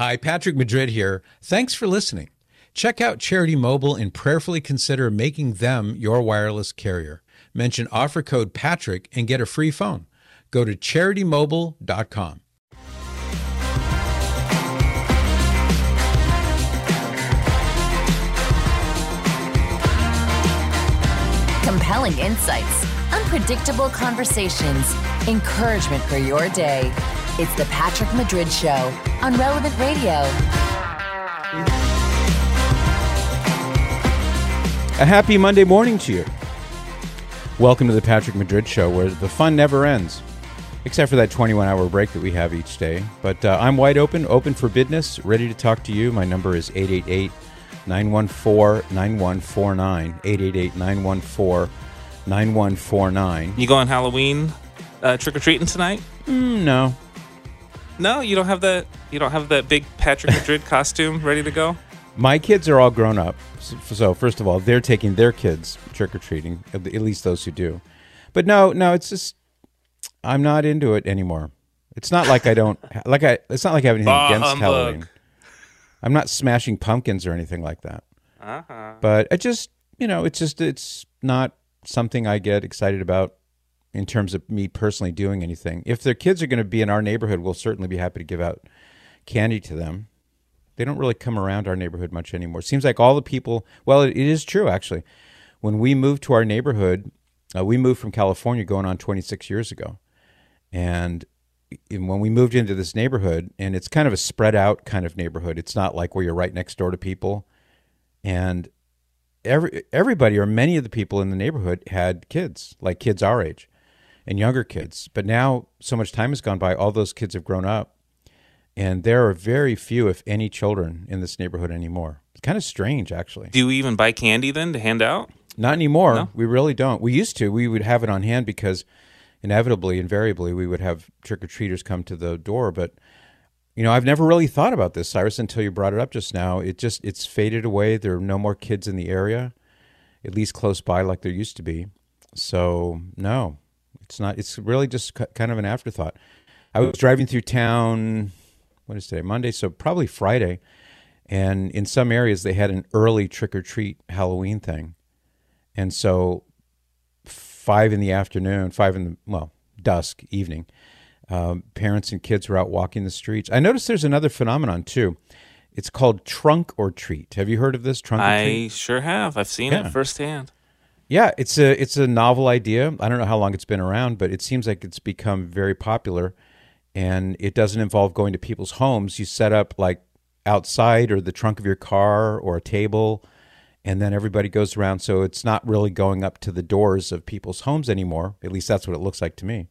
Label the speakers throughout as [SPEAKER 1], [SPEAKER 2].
[SPEAKER 1] Hi, Patrick Madrid here. Thanks for listening. Check out Charity Mobile and prayerfully consider making them your wireless carrier. Mention offer code Patrick and get a free phone. Go to CharityMobile.com.
[SPEAKER 2] Compelling insights, unpredictable conversations, encouragement for your day. It's the Patrick Madrid Show on Relevant Radio.
[SPEAKER 1] A happy Monday morning to you. Welcome to the Patrick Madrid Show, where the fun never ends, except for that 21-hour break that we have each day. But I'm wide open for business, ready to talk to you. My number is 888-914-9149, 888-914-9149.
[SPEAKER 3] You going Halloween trick-or-treating tonight?
[SPEAKER 1] No.
[SPEAKER 3] No, you don't have that. You don't have that big Patrick Madrid costume ready to go.
[SPEAKER 1] My kids are all grown up, so first of all, they're taking their kids trick-or-treating, at least those who do. But no, it's just I'm not into it anymore. It's not like I don't It's not like I have anything against Halloween. I'm not smashing pumpkins or anything like that. But it just, it's not something I get excited about in terms of me personally doing anything. If their kids are going to be in our neighborhood, we'll certainly be happy to give out candy to them. They don't really come around our neighborhood much anymore. Seems like all the people, well, it is true, actually. When we moved to our neighborhood, we moved from California going on 26 years ago. And when we moved into this neighborhood, and it's kind of a spread out kind of neighborhood. It's not like where you're right next door to people. And everybody or many of the people in the neighborhood had kids, like kids our age and younger kids. But now so much time has gone by, all those kids have grown up. And there are very few, if any, children in this neighborhood anymore. It's kind of strange, actually.
[SPEAKER 3] Do you even buy candy then to hand out?
[SPEAKER 1] Not anymore.
[SPEAKER 3] No?
[SPEAKER 1] We really don't. We used to. We would have it on hand because invariably, we would have trick-or-treaters come to the door. But, I've never really thought about this, Cyrus, until you brought it up just now. It's faded away. There are no more kids in the area, at least close by like there used to be. So, no, it's not. It's really just kind of an afterthought. I was driving through town, what is today, Monday, so probably Friday, and in some areas they had an early trick-or-treat Halloween thing. And so 5 in the afternoon, dusk, evening, parents and kids were out walking the streets. I noticed there's another phenomenon, too. It's called trunk or treat. Have you heard of this, trunk or treat?
[SPEAKER 3] I sure have. I've seen it firsthand.
[SPEAKER 1] Yeah, it's a novel idea. I don't know how long it's been around, but it seems like it's become very popular. And it doesn't involve going to people's homes. You set up like outside or the trunk of your car or a table, and then everybody goes around. So it's not really going up to the doors of people's homes anymore. At least that's what it looks like to me.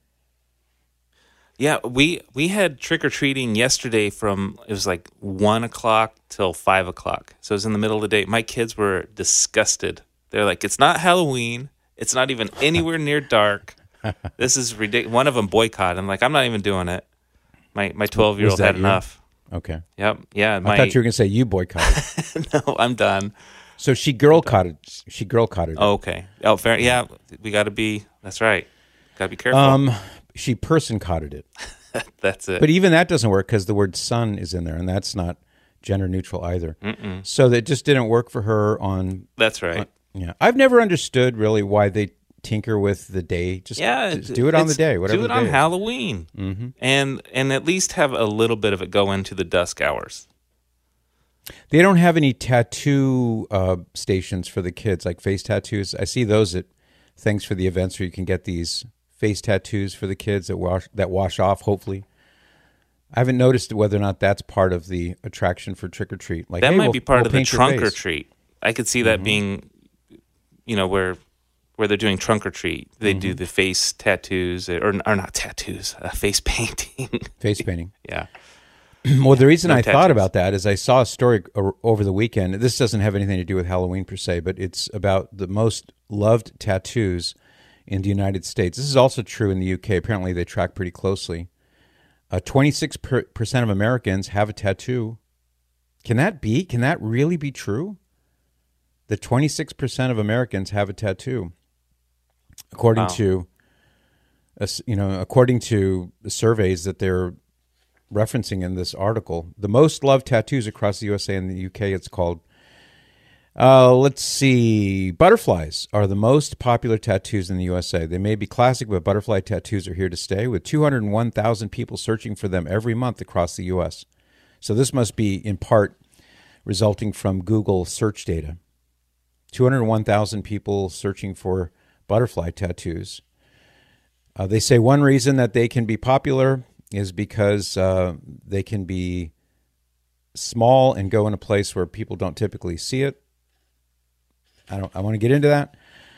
[SPEAKER 3] Yeah, we had trick-or-treating yesterday it was like 1 o'clock till 5 o'clock. So it was in the middle of the day. My kids were disgusted. They're like, it's not Halloween. It's not even anywhere near dark. This is ridiculous. One of them boycotted. I'm like, I'm not even doing it. My 12-year-old had enough.
[SPEAKER 1] Okay.
[SPEAKER 3] Yep. Yeah.
[SPEAKER 1] I thought you were going to say you boycotted.
[SPEAKER 3] No, I'm done.
[SPEAKER 1] So she girl-cotted. She girl-cotted.
[SPEAKER 3] Oh, okay. Oh, fair. Yeah, we got to be. That's right. Got to be careful.
[SPEAKER 1] She person-cotted it.
[SPEAKER 3] That's it.
[SPEAKER 1] But even that doesn't work because the word son is in there, and that's not gender-neutral either.
[SPEAKER 3] Mm-mm.
[SPEAKER 1] So that just didn't work for her on.
[SPEAKER 3] That's right.
[SPEAKER 1] Yeah, I've never understood really why they tinker with the day. Just do it on the day, whatever.
[SPEAKER 3] Do it on Halloween, and at least have a little bit of it go into the dusk hours.
[SPEAKER 1] They don't have any tattoo stations for the kids, like face tattoos. I see those at things for the events where you can get these face tattoos for the kids that wash off. Hopefully, I haven't noticed whether or not that's part of the attraction for trick or treat. Like
[SPEAKER 3] that
[SPEAKER 1] hey,
[SPEAKER 3] might be part of the
[SPEAKER 1] paint your
[SPEAKER 3] trunk or
[SPEAKER 1] face.
[SPEAKER 3] treat. I could see that being, where they're doing trunk or treat. They do the face tattoos or not tattoos, face painting.
[SPEAKER 1] Face painting.
[SPEAKER 3] Yeah.
[SPEAKER 1] Well, the reason I
[SPEAKER 3] tattoos.
[SPEAKER 1] thought about that is I saw a story over the weekend. This doesn't have anything to do with Halloween per se, but it's about the most loved tattoos in the United States. This is also true in the UK. Apparently, they track pretty closely. 26% of Americans have a tattoo. Can that really be true? The 26% of Americans have a tattoo, according to the surveys that they're referencing in this article. The most loved tattoos across the USA and the UK, it's called, let's see, butterflies are the most popular tattoos in the USA. They may be classic, but butterfly tattoos are here to stay, with 201,000 people searching for them every month across the US. So this must be in part resulting from Google search data. 201,000 people searching for butterfly tattoos. They say one reason that they can be popular is because they can be small and go in a place where people don't typically see it. I want to get into that.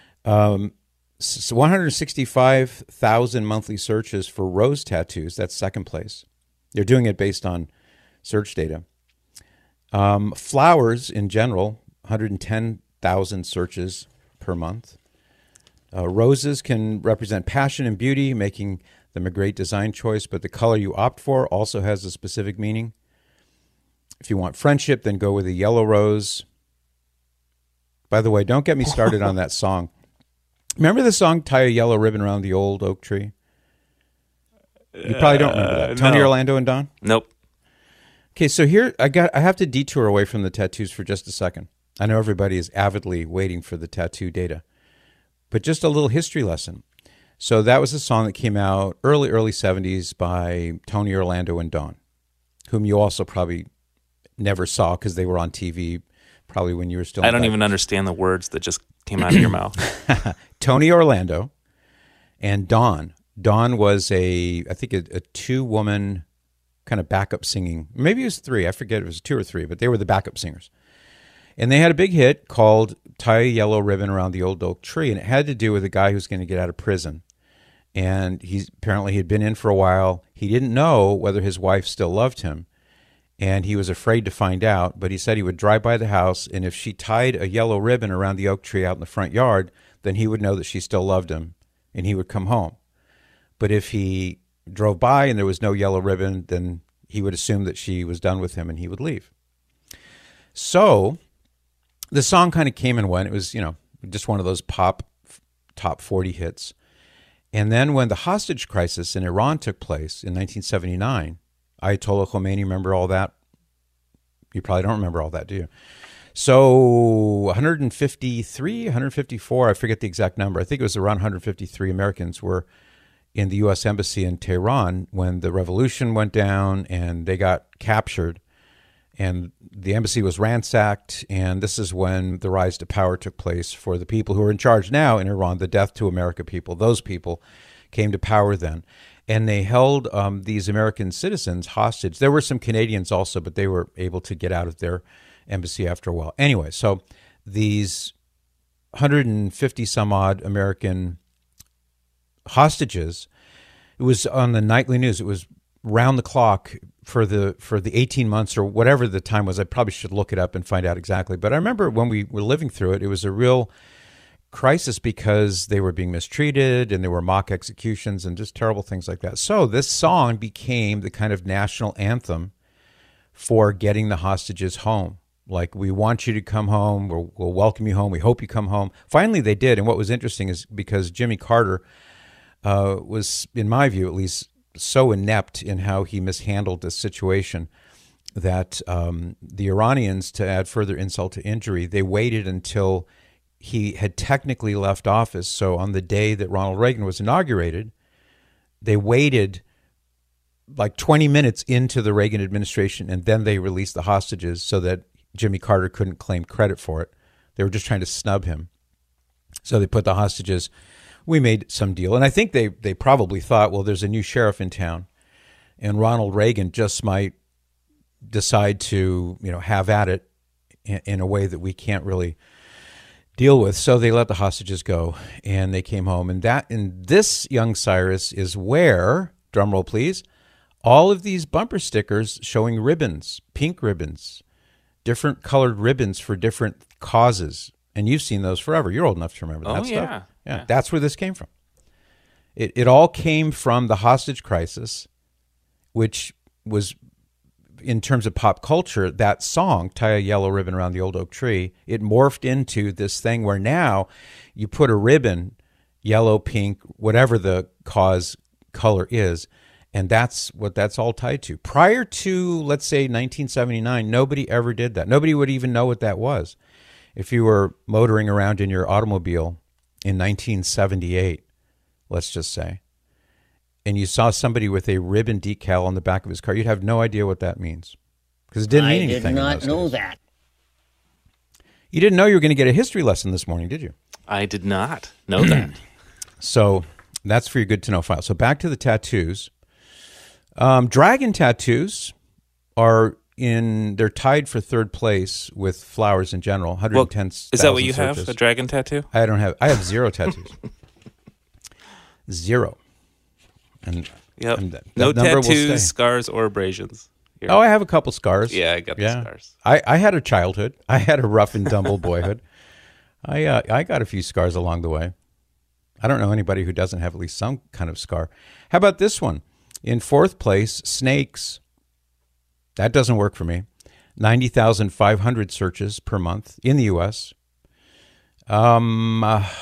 [SPEAKER 1] So 165,000 monthly searches for rose tattoos. That's second place. They're doing it based on search data. Flowers in general, 110,000 searches per month. Roses can represent passion and beauty, making them a great design choice, but the color you opt for also has a specific meaning. If you want friendship, then go with a yellow rose. By the way, don't get me started on that song. Remember the song, Tie a Yellow Ribbon Around the Old Oak Tree? You probably don't remember that. Tony
[SPEAKER 3] No.
[SPEAKER 1] Orlando and Don?
[SPEAKER 3] Nope.
[SPEAKER 1] Okay, so here I have to detour away from the tattoos for just a second. I know everybody is avidly waiting for the tattoo data, but just a little history lesson. So that was a song that came out early 70s by Tony Orlando and Don, whom you also probably never saw because they were on TV probably when you were still.
[SPEAKER 3] I don't even understand the words that just came out of your mouth.
[SPEAKER 1] Tony Orlando and Don. Don was I think a two-woman kind of backup singing. Maybe it was three. I forget if it was two or three, but they were the backup singers. And they had a big hit called Tie a Yellow Ribbon Around the Old Oak Tree, and it had to do with a guy who was going to get out of prison. And he had been in for a while. He didn't know whether his wife still loved him, and he was afraid to find out, but he said he would drive by the house, and if she tied a yellow ribbon around the oak tree out in the front yard, then he would know that she still loved him, and he would come home. But if he drove by and there was no yellow ribbon, then he would assume that she was done with him and he would leave. So the song kind of came and went. It was, just one of those pop top 40 hits. And then when the hostage crisis in Iran took place in 1979, Ayatollah Khomeini, remember all that? You probably don't remember all that, do you? So 154, I forget the exact number. I think it was around 153 Americans were in the U.S. Embassy in Tehran when the revolution went down and they got captured. And the embassy was ransacked, and this is when the rise to power took place for the people who are in charge now in Iran, the Death to America people. Those people came to power then. And they held these American citizens hostage. There were some Canadians also, but they were able to get out of their embassy after a while. Anyway, so these 150-some-odd American hostages, it was on the nightly news. It was round the clock for the 18 months or whatever the time was. I probably should look it up and find out exactly. But I remember when we were living through it, it was a real crisis because they were being mistreated and there were mock executions and just terrible things like that. So this song became the kind of national anthem for getting the hostages home. Like, we want you to come home. We'll welcome you home. We hope you come home. Finally, they did. And what was interesting is because Jimmy Carter was, in my view at least, so inept in how he mishandled this situation that the Iranians, to add further insult to injury, they waited until he had technically left office. So on the day that Ronald Reagan was inaugurated, they waited like 20 minutes into the Reagan administration, and then they released the hostages so that Jimmy Carter couldn't claim credit for it. They were just trying to snub him. So they put the hostages. We made some deal. And I think they probably thought, well, there's a new sheriff in town, and Ronald Reagan just might decide to, have at it in a way that we can't really deal with. So they let the hostages go, and they came home. And this, young Cyrus, is where, drumroll please, all of these bumper stickers showing ribbons, pink ribbons, different colored ribbons for different causes. And you've seen those forever. You're old enough to remember that stuff. Yeah, that's where this came from. It all came from the hostage crisis, which was, in terms of pop culture, that song, Tie a Yellow Ribbon Around the Old Oak Tree, it morphed into this thing where now you put a ribbon, yellow, pink, whatever the cause color is, And that's what that's all tied to. Prior to, let's say, 1979, nobody ever did that. Nobody would even know what that was. If you were motoring around in your automobile in 1978, let's just say, and you saw somebody with a ribbon decal on the back of his car, you'd have no idea what that means. Because it didn't mean anything.
[SPEAKER 4] I did not know that.
[SPEAKER 1] You didn't know you were going to get a history lesson this morning, did you?
[SPEAKER 3] I did not know that.
[SPEAKER 1] So that's for your good to know file. So back to the tattoos. Dragon tattoos they're tied for third place with flowers in general. 110.
[SPEAKER 3] Is that what you have? A dragon tattoo?
[SPEAKER 1] I have 0 tattoos. 0. And
[SPEAKER 3] yep.
[SPEAKER 1] that
[SPEAKER 3] No
[SPEAKER 1] number will
[SPEAKER 3] tattoos,
[SPEAKER 1] stay.
[SPEAKER 3] scars, or abrasions. Here.
[SPEAKER 1] Oh, I have a couple scars.
[SPEAKER 3] Yeah, I got the scars.
[SPEAKER 1] I had a childhood. I had a rough and tumble boyhood. I got a few scars along the way. I don't know anybody who doesn't have at least some kind of scar. How about this one? In 4th place, snakes. That doesn't work for me. 90,500 searches per month in the U.S. And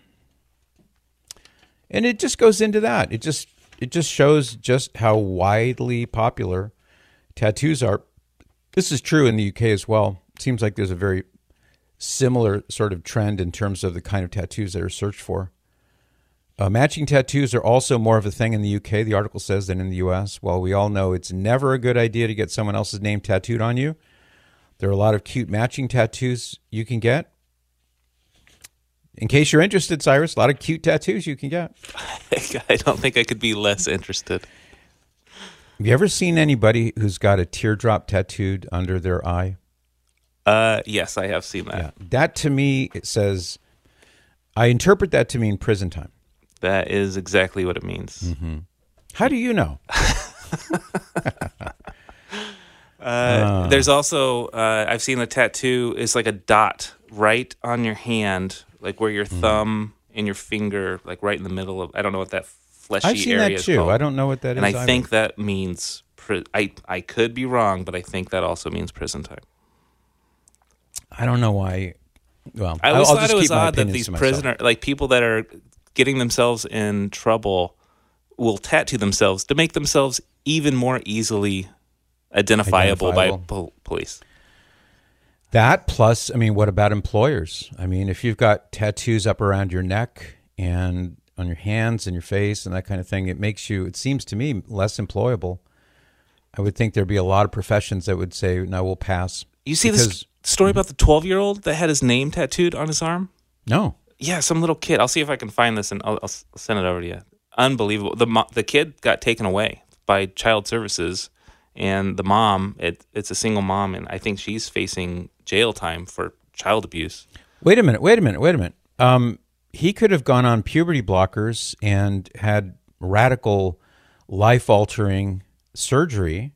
[SPEAKER 1] it just goes into that. It just shows just how widely popular tattoos are. This is true in the UK as well. It seems like there's a very similar sort of trend in terms of the kind of tattoos that are searched for. Matching tattoos are also more of a thing in the UK, the article says, than in the US. While we all know it's never a good idea to get someone else's name tattooed on you, there are a lot of cute matching tattoos you can get. In case you're interested, Cyrus, a lot of cute tattoos you can get.
[SPEAKER 3] I don't think I could be less interested.
[SPEAKER 1] Have you ever seen anybody who's got a teardrop tattooed under their eye?
[SPEAKER 3] Yes, I have seen that.
[SPEAKER 1] Yeah. That to me, it says, I interpret that to mean prison time.
[SPEAKER 3] That is exactly what it means.
[SPEAKER 1] Mm-hmm. How do you know?
[SPEAKER 3] There's also, I've seen a tattoo is like a dot right on your hand, like where your thumb and your finger, like right in the middle of, I don't know what that fleshy
[SPEAKER 1] I've seen
[SPEAKER 3] area
[SPEAKER 1] that
[SPEAKER 3] is
[SPEAKER 1] too.
[SPEAKER 3] called.
[SPEAKER 1] I don't know what that
[SPEAKER 3] and
[SPEAKER 1] is.
[SPEAKER 3] I think that means, I could be wrong, but I think that also means prison time.
[SPEAKER 1] I don't know why. Well,
[SPEAKER 3] I always
[SPEAKER 1] I'll
[SPEAKER 3] thought
[SPEAKER 1] just
[SPEAKER 3] it was
[SPEAKER 1] keep my
[SPEAKER 3] odd that
[SPEAKER 1] opinions
[SPEAKER 3] these
[SPEAKER 1] to myself.
[SPEAKER 3] prisoners, like people that are getting themselves in trouble, will tattoo themselves to make themselves even more easily identifiable. by police.
[SPEAKER 1] That plus, I mean, what about employers? I mean, if you've got tattoos up around your neck and on your hands and your face and that kind of thing, it makes you, it seems to me, less employable. I would think there'd be a lot of professions that would say, no, we'll pass.
[SPEAKER 3] You see this story about the 12-year-old that had his name tattooed on his arm?
[SPEAKER 1] No.
[SPEAKER 3] Yeah, some little kid. I'll see if I can find this and I'll send it over to you. Unbelievable. The kid got taken away by child services, and the mom, it's a single mom, and I think she's facing jail time for child abuse.
[SPEAKER 1] Wait a minute. He could have gone on puberty blockers and had radical, life-altering surgery,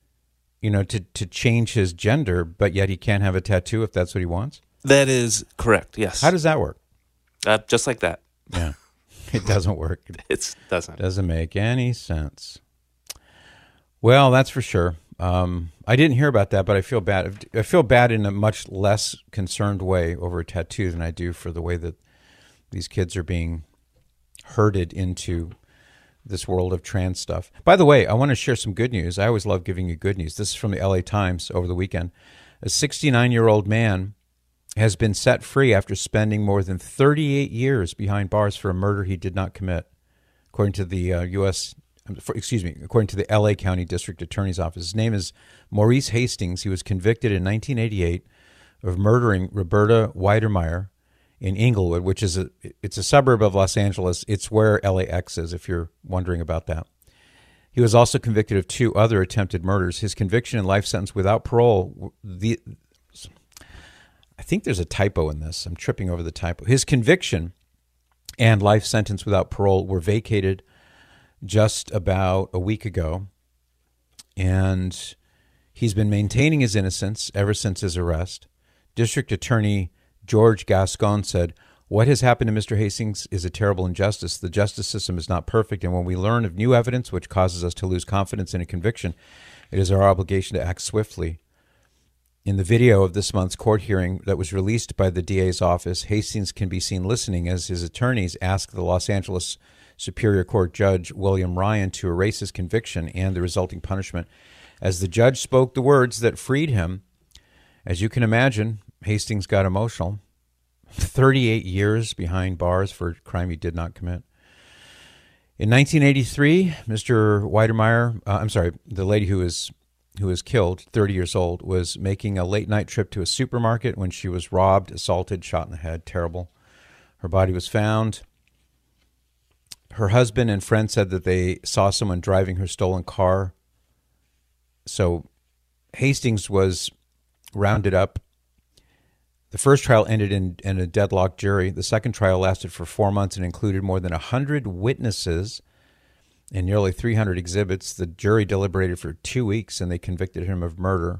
[SPEAKER 1] to change his gender, but yet he can't have a tattoo if that's what he wants?
[SPEAKER 3] That is correct, yes.
[SPEAKER 1] How does that work?
[SPEAKER 3] Just like that.
[SPEAKER 1] Yeah. It doesn't work.
[SPEAKER 3] It doesn't.
[SPEAKER 1] Doesn't make any sense. Well, that's for sure. I didn't hear about that, but I feel bad. I feel bad in a much less concerned way over a tattoo than I do for the way that these kids are being herded into this world of trans stuff. By the way, I want to share some good news. I always love giving you good news. This is from the LA Times over the weekend. A 69-year-old man has been set free after spending more than 38 years behind bars for a murder he did not commit, according to the according to the LA County District Attorney's Office. His name is Maurice Hastings. He was convicted in 1988 of murdering Roberta Weidermeyer in Inglewood, which is it's a suburb of Los Angeles. It's where LAX is, if you're wondering about that. He was also convicted of 2 other attempted murders. His conviction and life sentence without parole, I think there's a typo in this. I'm tripping over the typo. His conviction and life sentence without parole were vacated just about a week ago, and he's been maintaining his innocence ever since his arrest. District Attorney George Gascon said, "What has happened to Mr. Hastings is a terrible injustice. The justice system is not perfect, and when we learn of new evidence which causes us to lose confidence in a conviction, it is our obligation to act swiftly." In the video of this month's court hearing that was released by the DA's office, Hastings can be seen listening as his attorneys ask the Los Angeles Superior Court Judge William Ryan to erase his conviction and the resulting punishment. As the judge spoke the words that freed him, as you can imagine, Hastings got emotional. 38 years behind bars for a crime he did not commit. In 1983, Mr. Weidemeyer, the lady who was killed, 30 years old, was making a late-night trip to a supermarket when she was robbed, assaulted, shot in the head. Terrible. Her body was found. Her husband and friend said that they saw someone driving her stolen car. So Hastings was rounded up. The first trial ended in a deadlocked jury. The second trial lasted for 4 months and included more than 100 witnesses and nearly 300 exhibits. The jury deliberated for 2 weeks, and they convicted him of murder.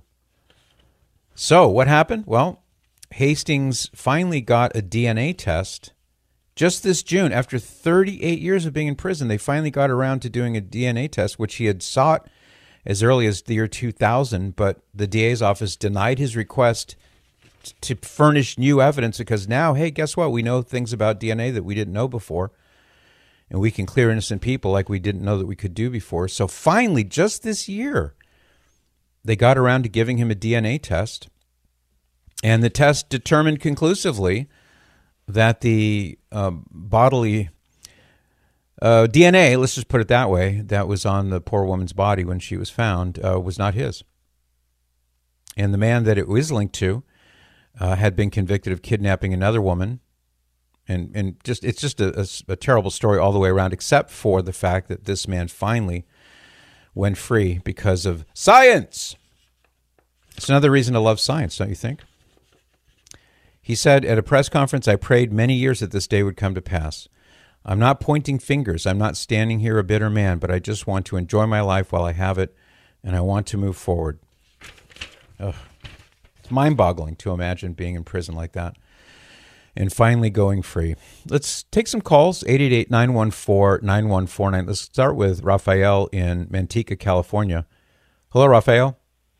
[SPEAKER 1] So what happened? Well, Hastings finally got a DNA test just this June. After 38 years of being in prison, they finally got around to doing a DNA test, which he had sought as early as the year 2000, but the DA's office denied his request to furnish new evidence because now, hey, guess what? We know things about DNA that we didn't know before, and we can clear innocent people like we didn't know that we could do before. So finally, just this year, they got around to giving him a DNA test, and the test determined conclusively that the bodily DNA, let's just put it that way, that was on the poor woman's body when she was found was not his. And the man that it was linked to had been convicted of kidnapping another woman. And it's just a terrible story all the way around, except for the fact that this man finally went free because of science. It's another reason to love science, don't you think? He said at a press conference, "I prayed many years that this day would come to pass. I'm not pointing fingers. I'm not standing here a bitter man, but I just want to enjoy my life while I have it, and I want to move forward." Ugh. It's mind-boggling to imagine being in prison like that and finally going free. Let's take some calls, 888-914-9149. Let's start with Rafael in Manteca, California. Hello, Rafael.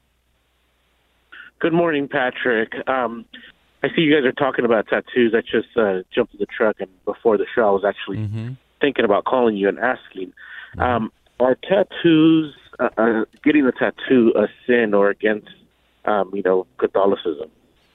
[SPEAKER 4] Good morning, Patrick. I see you guys are talking about tattoos. I just jumped in the truck, and before the show, I was actually thinking about calling you and asking, are tattoos, getting a tattoo, a sin or against, Catholicism?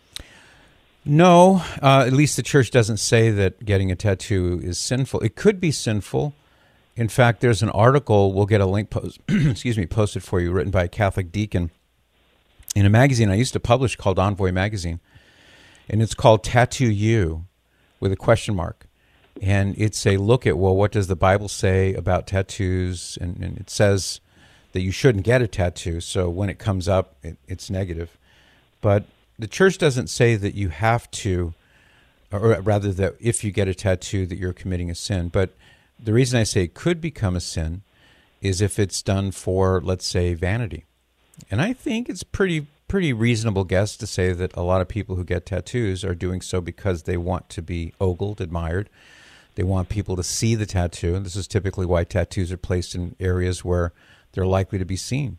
[SPEAKER 1] No, at least the church doesn't say that getting a tattoo is sinful. It could be sinful. In fact, there's an article, we'll get a link posted for you, written by a Catholic deacon in a magazine I used to publish called Envoy Magazine. And it's called Tattoo You with a question mark. And it's a look at, well, what does the Bible say about tattoos? And it says that you shouldn't get a tattoo. So when it comes up, it's negative. But the church doesn't say that you have to, or rather that if you get a tattoo that you're committing a sin. But the reason I say it could become a sin is if it's done for, let's say, vanity. And I think it's pretty reasonable guess to say that a lot of people who get tattoos are doing so because they want to be ogled, admired. They want people to see the tattoo, and this is typically why tattoos are placed in areas where they're likely to be seen.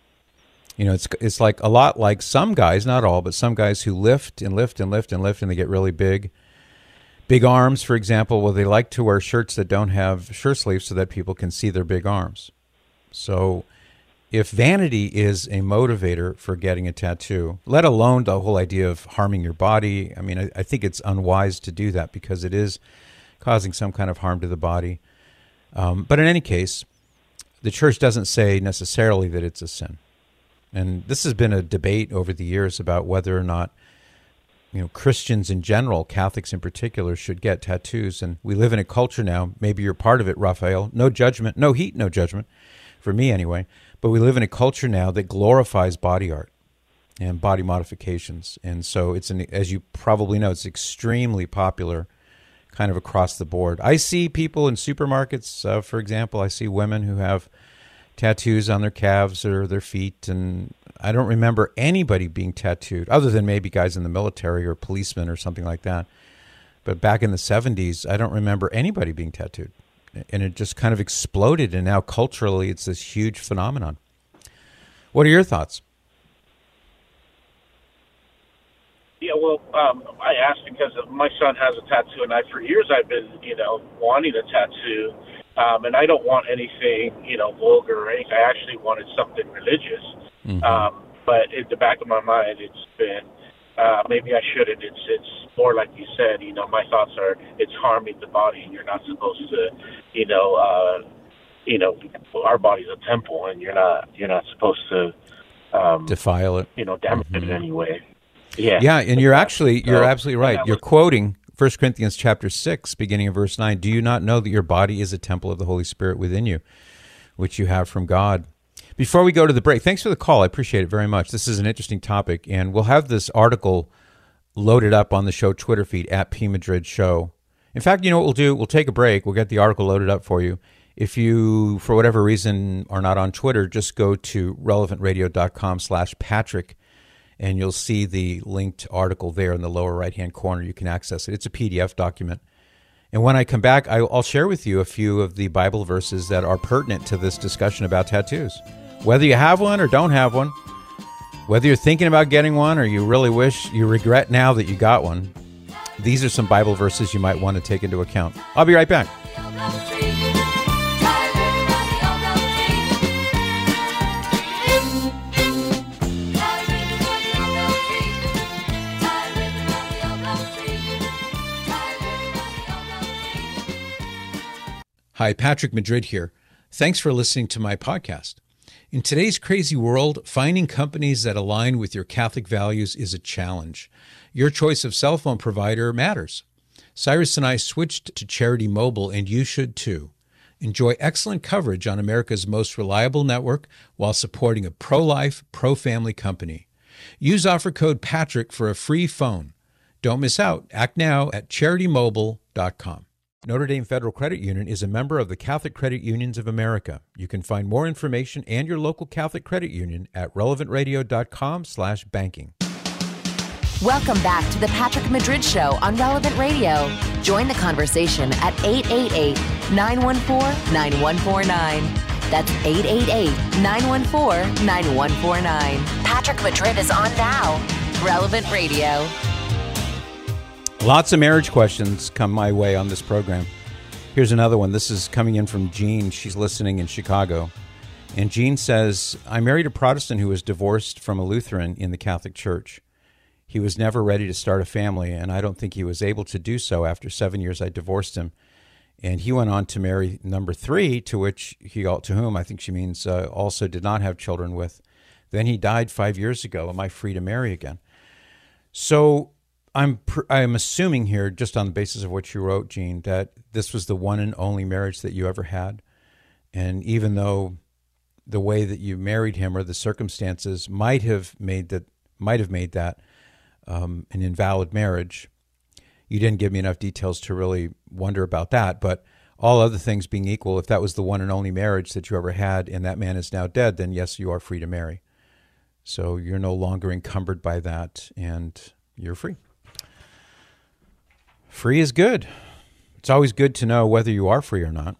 [SPEAKER 1] You know, it's like a lot like some guys, not all, but some guys who lift and lift and lift and lift, and they get really big arms, for example. Well, they like to wear shirts that don't have shirt sleeves so that people can see their big arms. So if vanity is a motivator for getting a tattoo, let alone the whole idea of harming your body, I mean, I think it's unwise to do that because it is causing some kind of harm to the body. But in any case, the church doesn't say necessarily that it's a sin. And this has been a debate over the years about whether or not, Christians in general, Catholics in particular, should get tattoos. And we live in a culture now, maybe you're part of it, Raphael, no judgment, no heat, no judgment, for me anyway. But we live in a culture now that glorifies body art and body modifications. And so it's, as you probably know, it's extremely popular kind of across the board. I see people in supermarkets, for example, I see women who have tattoos on their calves or their feet. And I don't remember anybody being tattooed, other than maybe guys in the military or policemen or something like that. But back in the 70s, I don't remember anybody being tattooed. And it just kind of exploded, and now culturally it's this huge phenomenon. What are your thoughts?
[SPEAKER 4] Yeah, well, I asked because my son has a tattoo, and for years I've been, wanting a tattoo. And I don't want anything, vulgar or anything. I actually wanted something religious. But in the back of my mind, it's been, maybe I shouldn't. It's more like you said, my thoughts are, it's harming the body, and you're not supposed to, our body's a temple, and you're not supposed to
[SPEAKER 1] defile it,
[SPEAKER 4] damage it in any way. Yeah.
[SPEAKER 1] Yeah, and you're absolutely right. You're quoting 1 Corinthians chapter 6, beginning of verse 9. Do you not know that your body is a temple of the Holy Spirit within you, which you have from God? Before we go to the break, thanks for the call. I appreciate it very much. This is an interesting topic, and we'll have this article loaded up on the show Twitter feed at PMadrid Show. In fact, you know what we'll do? We'll take a break. We'll get the article loaded up for you. If you, for whatever reason, are not on Twitter, just go to relevantradio.com/Patrick, and you'll see the linked article there in the lower right-hand corner. You can access it. It's a PDF document. And when I come back, I'll share with you a few of the Bible verses that are pertinent to this discussion about tattoos. Whether you have one or don't have one, whether you're thinking about getting one or you really wish, you regret now that you got one, these are some Bible verses you might want to take into account. I'll be right back. Hi, Patrick Madrid here. Thanks for listening to my podcast. In today's crazy world, finding companies that align with your Catholic values is a challenge. Your choice of cell phone provider matters. Cyrus and I switched to Charity Mobile, and you should too. Enjoy excellent coverage on America's most reliable network while supporting a pro-life, pro-family company. Use offer code PATRICK for a free phone. Don't miss out. Act now at CharityMobile.com. Notre Dame Federal Credit Union is a member of the Catholic Credit Unions of America. You can find more information and your local Catholic credit union at relevantradio.com/banking.
[SPEAKER 2] Welcome back to the Patrick Madrid Show on Relevant Radio. Join the conversation at 888-914-9149. That's 888-914-9149. Patrick Madrid is on now. Relevant Radio.
[SPEAKER 1] Lots of marriage questions come my way on this program. Here's another one. This is coming in from Jean. She's listening in Chicago. And Jean says, I married a Protestant who was divorced from a Lutheran in the Catholic Church. He was never ready to start a family, and I don't think he was able to do so. After 7 years, I divorced him. And he went on to marry number 3, to whom I think she means also did not have children with. Then he died 5 years ago. Am I free to marry again? So I'm assuming here, just on the basis of what you wrote, Jean, that this was the one and only marriage that you ever had. And even though the way that you married him or the circumstances might have made that an invalid marriage, you didn't give me enough details to really wonder about that. But all other things being equal, if that was the one and only marriage that you ever had and that man is now dead, then yes, you are free to marry. So you're no longer encumbered by that, and you're free. Free is good. It's always good to know whether you are free or not.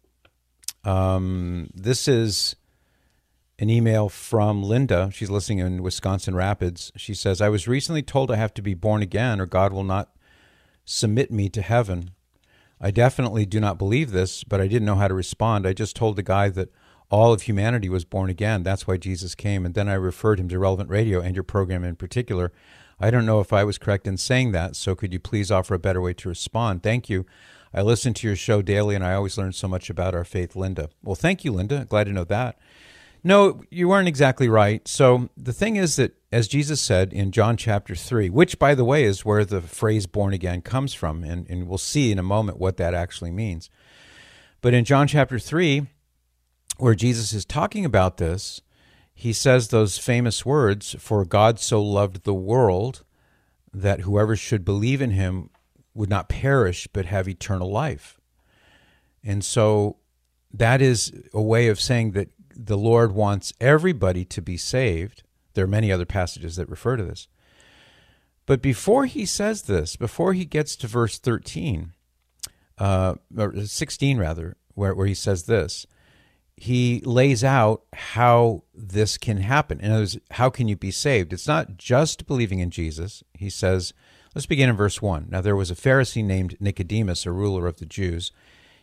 [SPEAKER 1] This is an email from Linda. She's listening in Wisconsin Rapids. She says, I was recently told I have to be born again or God will not submit me to heaven. I definitely do not believe this, but I didn't know how to respond. I just told the guy that all of humanity was born again. That's why Jesus came. And then I referred him to Relevant Radio and your program in particular. I don't know if I was correct in saying that, so could you please offer a better way to respond? Thank you. I listen to your show daily, and I always learn so much about our faith, Linda. Well, thank you, Linda. Glad to know that. No, you weren't exactly right. So the thing is that, as Jesus said in John chapter 3, which, by the way, is where the phrase born again comes from, and we'll see in a moment what that actually means. But in John chapter 3, where Jesus is talking about this, he says those famous words, for God so loved the world that whoever should believe in him would not perish but have eternal life. And so that is a way of saying that the Lord wants everybody to be saved. There are many other passages that refer to this. But before he says this, before he gets to verse 13, or 16 rather, where he says this, he lays out how this can happen. In other words, how can you be saved? It's not just believing in Jesus. He says, let's begin in verse 1. Now there was a Pharisee named Nicodemus, a ruler of the Jews.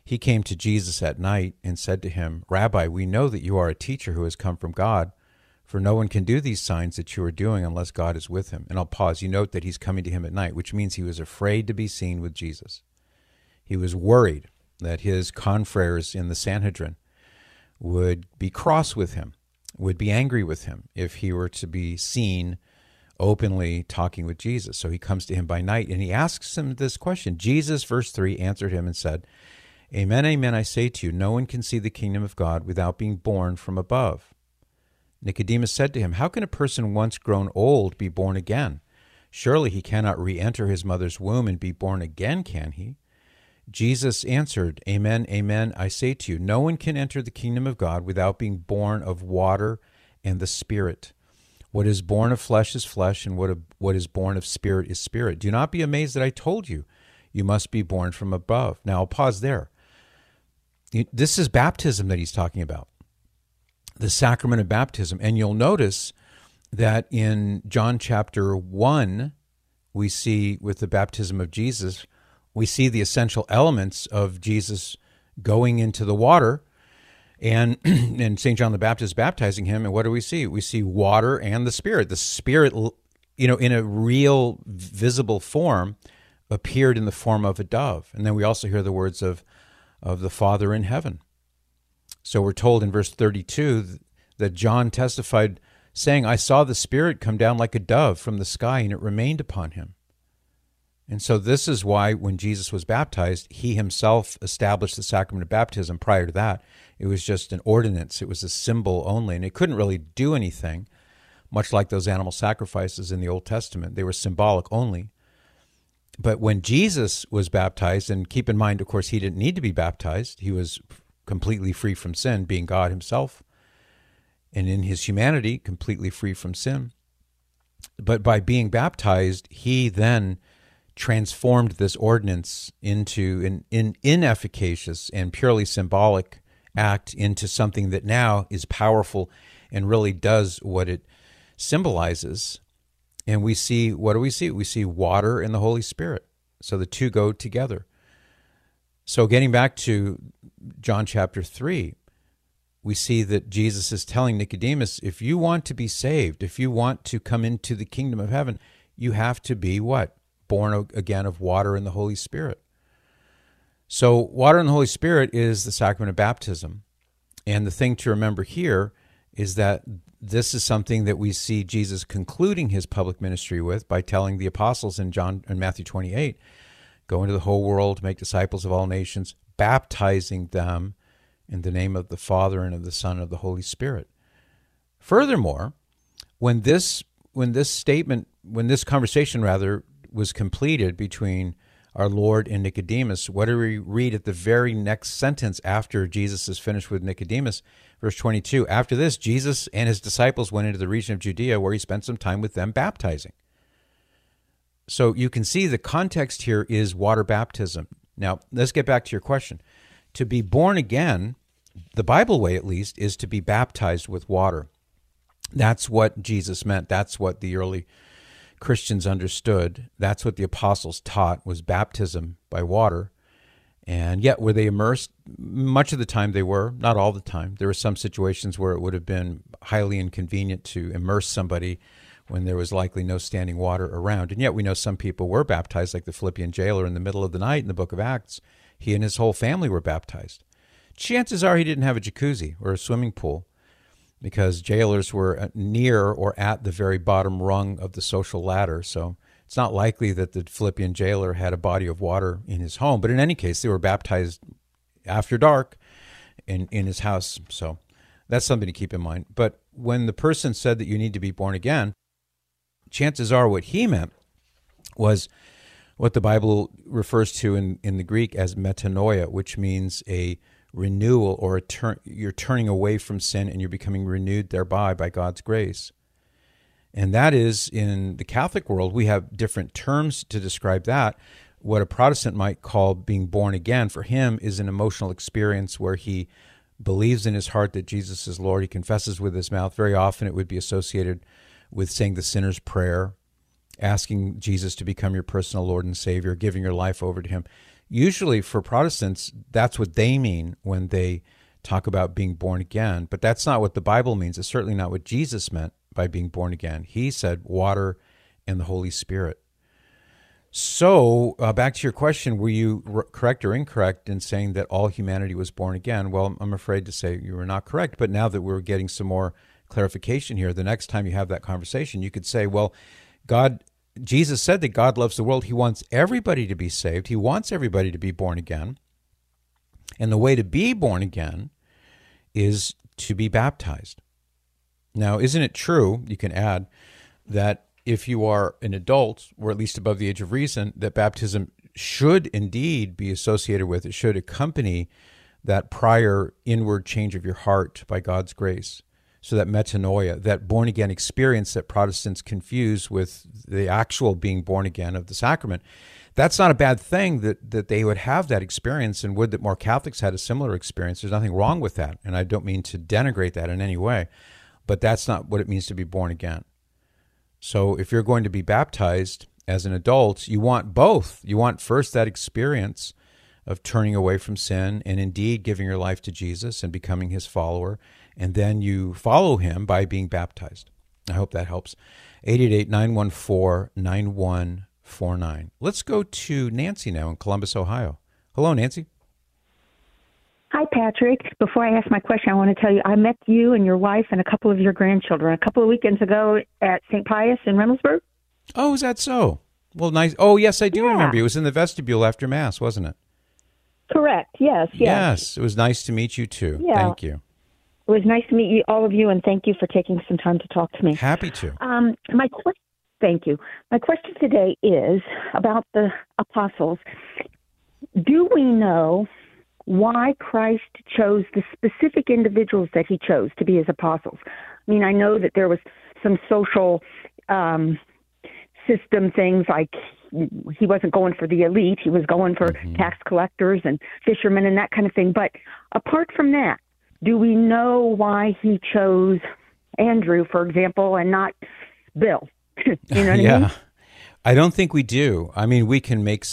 [SPEAKER 1] He came to Jesus at night and said to him, "Rabbi, we know that you are a teacher who has come from God, for no one can do these signs that you are doing unless God is with him." And I'll pause. You note that he's coming to him at night, which means he was afraid to be seen with Jesus. He was worried that his confreres in the Sanhedrin would be cross with him, would be angry with him if he were to be seen openly talking with Jesus. So he comes to him by night and he asks him this question. Jesus, verse 3, answered him and said, "Amen, amen, I say to you, no one can see the kingdom of God without being born from above." Nicodemus said to him, "How can a person once grown old be born again? Surely he cannot re-enter his mother's womb and be born again, can he?" Jesus answered, "Amen, amen, I say to you, no one can enter the kingdom of God without being born of water and the Spirit. What is born of flesh is flesh, and what is born of spirit is spirit. Do not be amazed that I told you, you must be born from above." Now, I'll pause there. This is baptism that he's talking about, the sacrament of baptism. And you'll notice that in John chapter 1, we see with the baptism of Jesus, we see the essential elements of Jesus going into the water and St. John the Baptist baptizing him. And what do we see? We see water and the Spirit. The Spirit, in a real visible form, appeared in the form of a dove. And then we also hear the words of the Father in heaven. So we're told in verse 32 that John testified, saying, "I saw the Spirit come down like a dove from the sky, and it remained upon him." And so this is why when Jesus was baptized, he himself established the sacrament of baptism. Prior to that, it was just an ordinance. It was a symbol only, and it couldn't really do anything, much like those animal sacrifices in the Old Testament. They were symbolic only. But when Jesus was baptized, and keep in mind, of course, he didn't need to be baptized. He was completely free from sin, being God himself, and in his humanity, completely free from sin. But by being baptized, he then transformed this ordinance into an inefficacious and purely symbolic act into something that now is powerful and really does what it symbolizes. And we see, what do we see? We see water and the Holy Spirit. So the two go together. So getting back to John chapter 3, we see that Jesus is telling Nicodemus, if you want to be saved, if you want to come into the kingdom of heaven, you have to be what? Born again of water and the Holy Spirit. So water and the Holy Spirit is the sacrament of baptism. And the thing to remember here is that this is something that we see Jesus concluding his public ministry with by telling the apostles in Matthew 28, "Go into the whole world, make disciples of all nations, baptizing them in the name of the Father and of the Son and of the Holy Spirit." Furthermore, when this conversation was completed between our Lord and Nicodemus, what do we read at the very next sentence after Jesus is finished with Nicodemus? Verse 22, "After this, Jesus and his disciples went into the region of Judea, where he spent some time with them baptizing." So you can see the context here is water baptism. Now, let's get back to your question. To be born again, the Bible way at least, is to be baptized with water. That's what Jesus meant. That's what the early Christians understood. That's what the apostles taught, was baptism by water. And yet, were they immersed? Much of the time they were, not all the time. There were some situations where it would have been highly inconvenient to immerse somebody when there was likely no standing water around. And yet we know some people were baptized, like the Philippian jailer in the middle of the night in the book of Acts. He and his whole family were baptized. Chances are he didn't have a jacuzzi or a swimming pool, because jailers were near or at the very bottom rung of the social ladder. So it's not likely that the Philippian jailer had a body of water in his home. But in any case, they were baptized after dark in his house. So that's something to keep in mind. But when the person said that you need to be born again, chances are what he meant was what the Bible refers to in the Greek as metanoia, which means a renewal, or you're turning away from sin and you're becoming renewed thereby by God's grace. And that is, in the Catholic world, we have different terms to describe that. What a Protestant might call being born again, for him, is an emotional experience where he believes in his heart that Jesus is Lord. He confesses with his mouth. Very often it would be associated with saying the sinner's prayer, asking Jesus to become your personal Lord and Savior, giving your life over to him. usually for Protestants, that's what they mean when they talk about being born again. But that's not what the Bible means. It's certainly not what Jesus meant by being born again. He said water and the Holy Spirit. So back to your question, were you correct or incorrect in saying that all humanity was born again? Well, I'm afraid to say you were not correct. But now that we're getting some more clarification here, the next time you have that conversation, you could say, well, Jesus said that God loves the world. He wants everybody to be saved. He wants everybody to be born again. And the way to be born again is to be baptized. Now, isn't it true, you can add, that if you are an adult, or at least above the age of reason, that baptism should indeed be associated with, it should accompany that prior inward change of your heart by God's grace. So that metanoia, that born-again experience that Protestants confuse with the actual being born again of the sacrament, that's not a bad thing that they would have that experience, and would that more Catholics had a similar experience. There's nothing wrong with that, and I don't mean to denigrate that in any way, but that's not what it means to be born again. So if you're going to be baptized as an adult, you want both. You want first that experience of turning away from sin and indeed giving your life to Jesus and becoming his follower, and then you follow him by being baptized. I hope that helps. 888-914-9149. Let's go to Nancy now in Columbus, Ohio. Hello, Nancy.
[SPEAKER 5] Hi, Patrick. Before I ask my question, I want to tell you I met you and your wife and a couple of your grandchildren a couple of weekends ago at St. Pius in Reynoldsburg.
[SPEAKER 1] Oh, is that so? Well, nice. Oh, yes, I do remember. It was in the vestibule after Mass, wasn't it?
[SPEAKER 5] Correct. Yes.
[SPEAKER 1] Yes. It was nice to meet you, too.
[SPEAKER 5] Yeah.
[SPEAKER 1] Thank you.
[SPEAKER 5] It was nice to meet you, all of you, and thank you for taking some time to talk to me.
[SPEAKER 1] Happy to.
[SPEAKER 5] Thank you. My question today is about the apostles. Do we know why Christ chose the specific individuals that he chose to be his apostles? I mean, I know that there was some social system things, like he wasn't going for the elite. He was going for tax collectors and fishermen and that kind of thing. But apart from that, do we know why he chose Andrew, for example, and not Bill? You know what I mean?
[SPEAKER 1] I don't think we do. I mean, we can make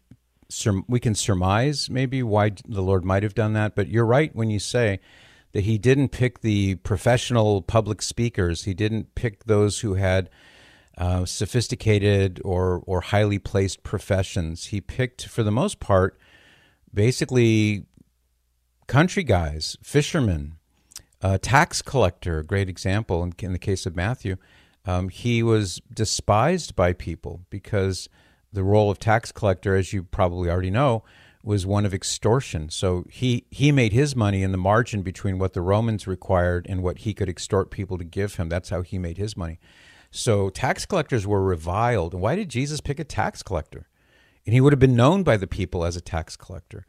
[SPEAKER 1] we can surmise maybe why the Lord might have done that, but you're right when you say that he didn't pick the professional public speakers. He didn't pick those who had sophisticated or highly placed professions. He picked, for the most part, basically country guys, fishermen, tax collector, a great example in the case of Matthew. He was despised by people because the role of tax collector, as you probably already know, was one of extortion. So he made his money in the margin between what the Romans required and what he could extort people to give him. That's how he made his money. So tax collectors were reviled. And why did Jesus pick a tax collector? And he would have been known by the people as a tax collector.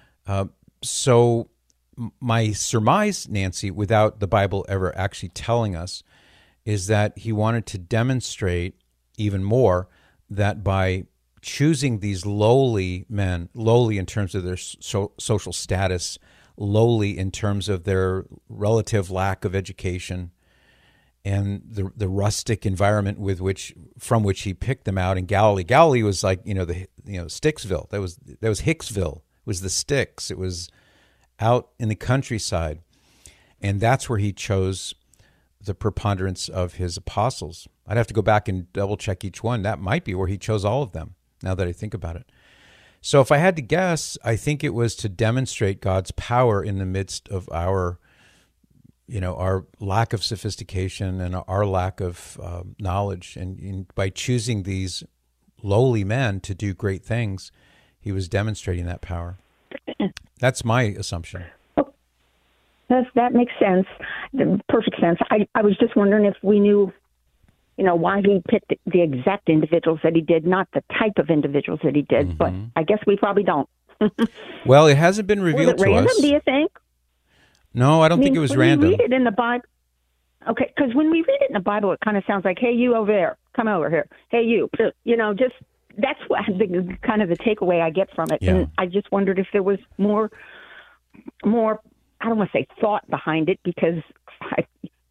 [SPEAKER 1] So my surmise, Nancy, without the Bible ever actually telling us, is that he wanted to demonstrate even more that by choosing these lowly men, lowly in terms of their social status, lowly in terms of their relative lack of education, and the rustic environment from which he picked them out in Galilee. Galilee was like Sticksville. That was Hicksville. It was the sticks. It was out in the countryside, and that's where he chose the preponderance of his apostles. I'd have to go back and double check each one. That might be where he chose all of them, now that I think about it. So if I had to guess, I think it was to demonstrate God's power in the midst of our lack of sophistication and our lack of knowledge. And by choosing these lowly men to do great things, he was demonstrating that power. That's my assumption.
[SPEAKER 5] That makes sense. Perfect sense. I was just wondering if we knew, why he picked the exact individuals that he did, not the type of individuals that he did. But I guess we probably don't.
[SPEAKER 1] Well, it hasn't been revealed
[SPEAKER 5] to us. Was it random, do you think?
[SPEAKER 1] No, I don't think it was random.
[SPEAKER 5] We read it in the Bible. Okay, because when we read it in the Bible, it kind of sounds like, hey, you over there, come over here. Hey, you, just that's what kind of the takeaway I get from it. Yeah. And I just wondered if there was more, I don't want to say thought behind it, because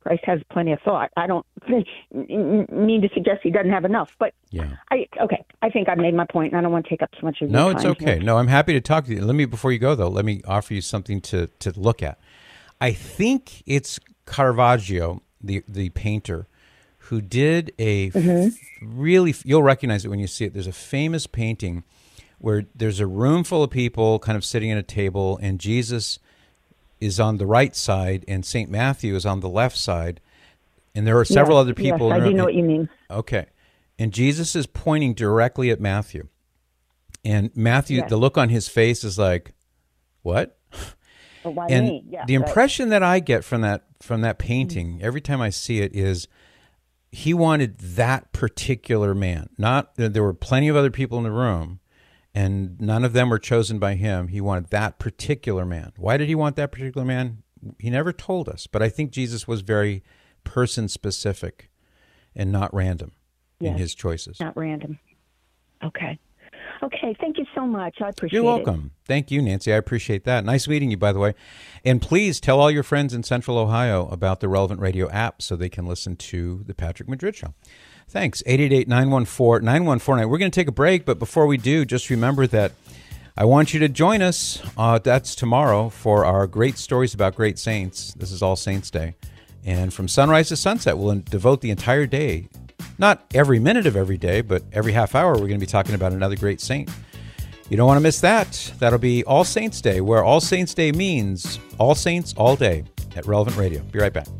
[SPEAKER 5] Christ has plenty of thought. I don't mean to suggest he doesn't have enough, but
[SPEAKER 1] Yeah.
[SPEAKER 5] I think I've made my point, and I don't want to take up too much of your
[SPEAKER 1] No,
[SPEAKER 5] time.
[SPEAKER 1] it's okay. No, I'm happy to talk to you. Let me, before you go though, let me offer you something to look at. I think it's Caravaggio, the painter, who did a really, you'll recognize it when you see it. There's a famous painting where there's a room full of people kind of sitting at a table, and Jesus is on the right side and St. Matthew is on the left side, and there are several other people.
[SPEAKER 5] Yes, I do know what you mean.
[SPEAKER 1] Okay. And Jesus is pointing directly at Matthew. And Matthew,
[SPEAKER 5] Yes.
[SPEAKER 1] the look on his face is like, what?
[SPEAKER 5] But why
[SPEAKER 1] And
[SPEAKER 5] me? Yeah,
[SPEAKER 1] the
[SPEAKER 5] right.
[SPEAKER 1] impression that I get from that painting every time I see it is he wanted that particular man. Not there were plenty of other people in the room, and none of them were chosen by him. He wanted that particular man. Why did he want that particular man? He never told us, but I think Jesus was very person specific and not random in
[SPEAKER 5] Yes.
[SPEAKER 1] his choices.
[SPEAKER 5] Not random. Okay. Okay, thank you so much. I appreciate
[SPEAKER 1] You're
[SPEAKER 5] it.
[SPEAKER 1] welcome. Thank you, Nancy. I appreciate that. Nice meeting you, by the way. And please tell all your friends in Central Ohio about the Relevant Radio app so they can listen to the Patrick Madrid Show. Thanks. 888-914-9149. We're going to take a break, but before we do, just remember that I want you to join us. That's tomorrow for our great stories about great saints. This is All Saints Day. And from sunrise to sunset, we'll devote the entire day, not every minute of every day, but every half hour, we're going to be talking about another great saint. You don't want to miss that. That'll be All Saints Day, where All Saints Day means all saints all day at Relevant Radio. Be right back.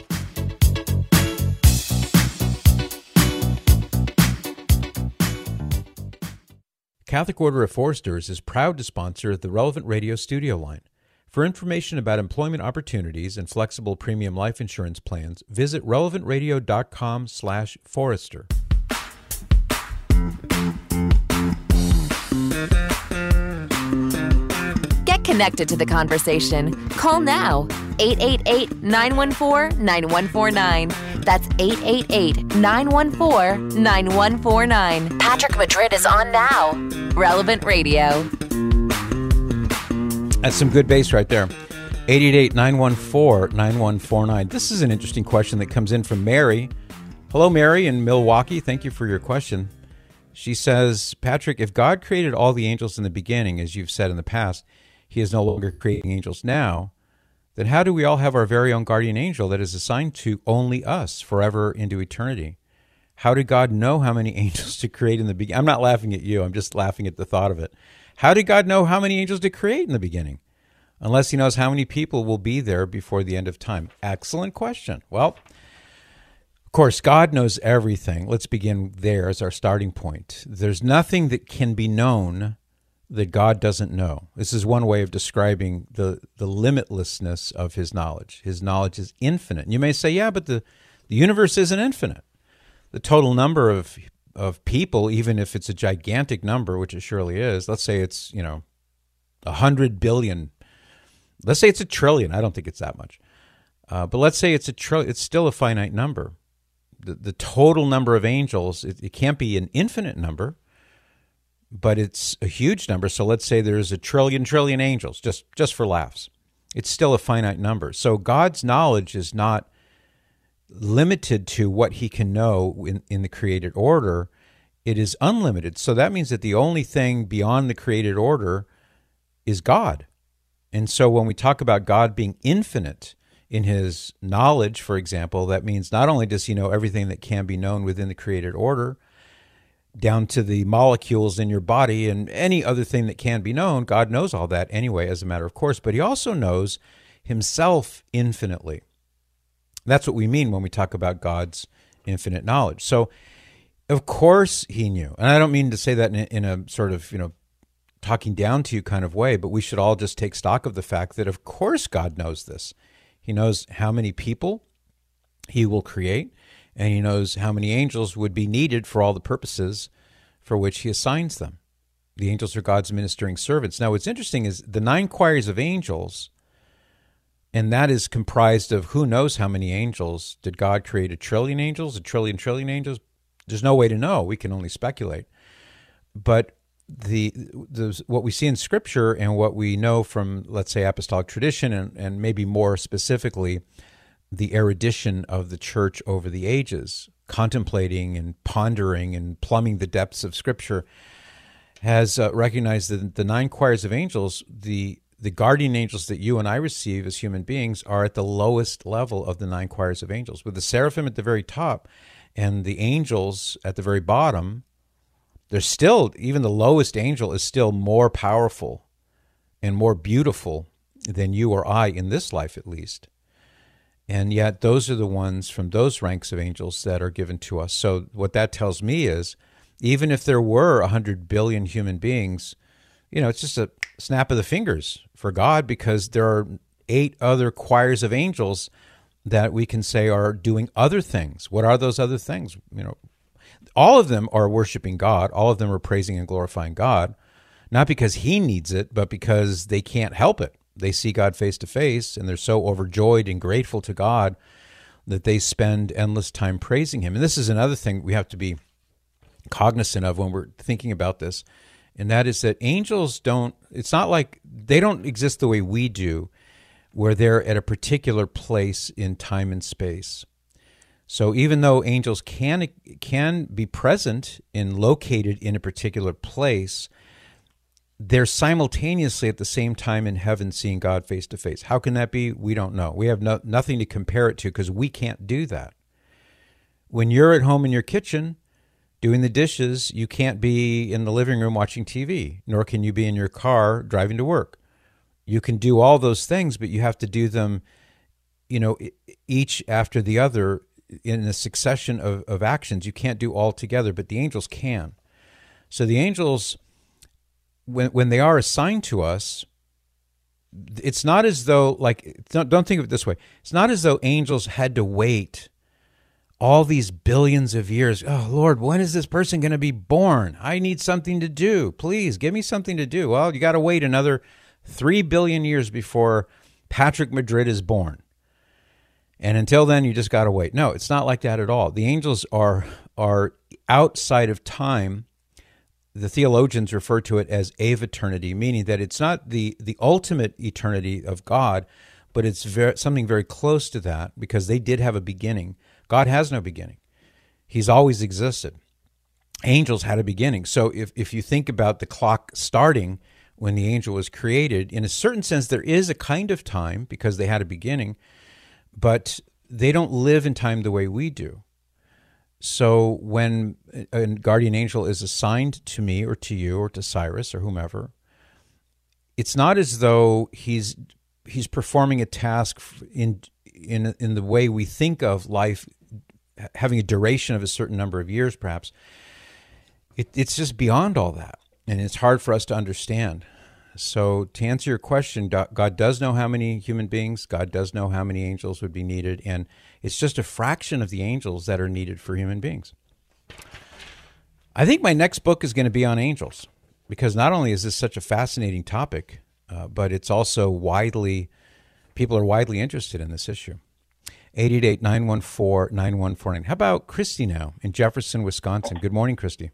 [SPEAKER 1] Catholic Order of Foresters is proud to sponsor the Relevant Radio studio line. For information about employment opportunities and flexible premium life insurance plans, visit relevantradio.com/forester.
[SPEAKER 2] Get connected to the conversation. Call now. 888-914-9149. That's 888-914-9149. Patrick Madrid is on now. Relevant Radio.
[SPEAKER 1] That's some good bass right there. 888-914-9149. This is an interesting question that comes in from Mary. Hello, Mary in Milwaukee. Thank you for your question. She says, Patrick, if God created all the angels in the beginning, as you've said in the past, he is no longer creating angels now, then how do we all have our very own guardian angel that is assigned to only us forever into eternity? How did God know how many angels to create in the beginning? I'm not laughing at you. I'm just laughing at the thought of it. How did God know how many angels to create in the beginning? Unless he knows how many people will be there before the end of time. Excellent question. Well, of course, God knows everything. Let's begin there as our starting point. There's nothing that can be known that God doesn't know. This is one way of describing the limitlessness of his knowledge. His knowledge is infinite. And you may say, yeah, but the universe isn't infinite. The total number of people, even if it's a gigantic number, which it surely is, let's say it's, 100 billion. Let's say it's a trillion. I don't think it's that much. But let's say it's a trillion. It's still a finite number. The total number of angels, it can't be an infinite number, but it's a huge number. So let's say there's a trillion angels, just for laughs. It's still a finite number. So God's knowledge is not limited to what he can know in the created order. It is unlimited. So that means that the only thing beyond the created order is God. And so when we talk about God being infinite in his knowledge, for example, that means not only does he know everything that can be known within the created order, down to the molecules in your body and any other thing that can be known, God knows all that anyway, as a matter of course, but he also knows himself infinitely. That's what we mean when we talk about God's infinite knowledge. So, of course he knew. And I don't mean to say that in a sort of, talking down to you kind of way, but we should all just take stock of the fact that, of course, God knows this. He knows how many people he will create, and he knows how many angels would be needed for all the purposes for which he assigns them. The angels are God's ministering servants. Now, what's interesting is the 9 choirs of angels, and that is comprised of who knows how many angels. Did God create a trillion angels, a trillion angels? There's no way to know. We can only speculate. But what we see in Scripture and what we know from, let's say, apostolic tradition and maybe more specifically, the erudition of the church over the ages, contemplating and pondering and plumbing the depths of Scripture, has recognized that the 9 choirs of angels, the guardian angels that you and I receive as human beings, are at the lowest level of the 9 choirs of angels, with the seraphim at the very top and the angels at the very bottom. There's still, even the lowest angel is still more powerful and more beautiful than you or I in this life, at least. And yet those are the ones from those ranks of angels that are given to us. So what that tells me is, even if there were 100 billion human beings, it's just a snap of the fingers for God, because there are 8 other choirs of angels that we can say are doing other things. What are those other things? All of them are worshiping God. All of them are praising and glorifying God, not because he needs it, but because they can't help it. They see God face to face, and they're so overjoyed and grateful to God that they spend endless time praising him. And this is another thing we have to be cognizant of when we're thinking about this, and that is that angels it's not like they don't exist the way we do, where they're at a particular place in time and space. So even though angels can be present and located in a particular place, they're simultaneously at the same time in heaven seeing God face to face. How can that be? We don't know. We have nothing to compare it to, because we can't do that. When you're at home in your kitchen doing the dishes, you can't be in the living room watching TV, nor can you be in your car driving to work. You can do all those things, but you have to do them, each after the other in a succession of actions. You can't do all together, but the angels can. So the angels, when they are assigned to us, it's not as though, don't think of it this way. It's not as though angels had to wait all these billions of years. Oh, Lord, when is this person going to be born? I need something to do. Please give me something to do. Well, you got to wait another 3 billion years before Patrick Madrid is born. And until then, you just got to wait. No, it's not like that at all. The angels are outside of time. The theologians refer to it as aveternity, meaning that it's not the ultimate eternity of God, but it's something very close to that, because they did have a beginning. God has no beginning. He's always existed. Angels had a beginning. So if you think about the clock starting when the angel was created, in a certain sense, there is a kind of time because they had a beginning, but they don't live in time the way we do. So when a guardian angel is assigned to me or to you or to Cyrus or whomever, it's not as though he's performing a task in the way we think of life, having a duration of a certain number of years, perhaps. It's just beyond all that, and it's hard for us to understand. So to answer your question, God does know how many human beings, God does know how many angels would be needed, and it's just a fraction of the angels that are needed for human beings. I think my next book is going to be on angels, because not only is this such a fascinating topic, but it's also people are widely interested in this issue. 888-914-9149. How about Christy now in Jefferson, Wisconsin? Good morning, Christy.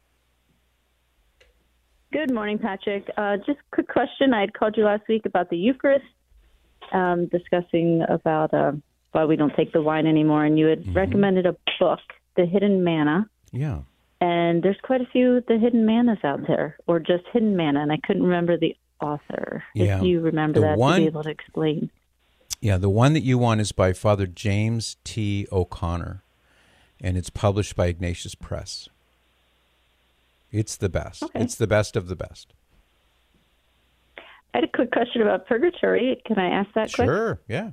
[SPEAKER 6] Good morning, Patrick. Just a quick question. I had called you last week about the Eucharist, discussing about why we don't take the wine anymore, and you had recommended a book, The Hidden Manna.
[SPEAKER 1] Yeah.
[SPEAKER 6] And there's quite a few The Hidden Mannas out there, or just Hidden Manna, and I couldn't remember the author.
[SPEAKER 1] Yeah.
[SPEAKER 6] If you remember to be able to explain.
[SPEAKER 1] Yeah, the one that you want is by Father James T. O'Connor, and it's published by Ignatius Press. It's the best. Okay. It's the best of the best.
[SPEAKER 6] I had a quick question about purgatory. Can I ask that quick?
[SPEAKER 1] Sure, yeah.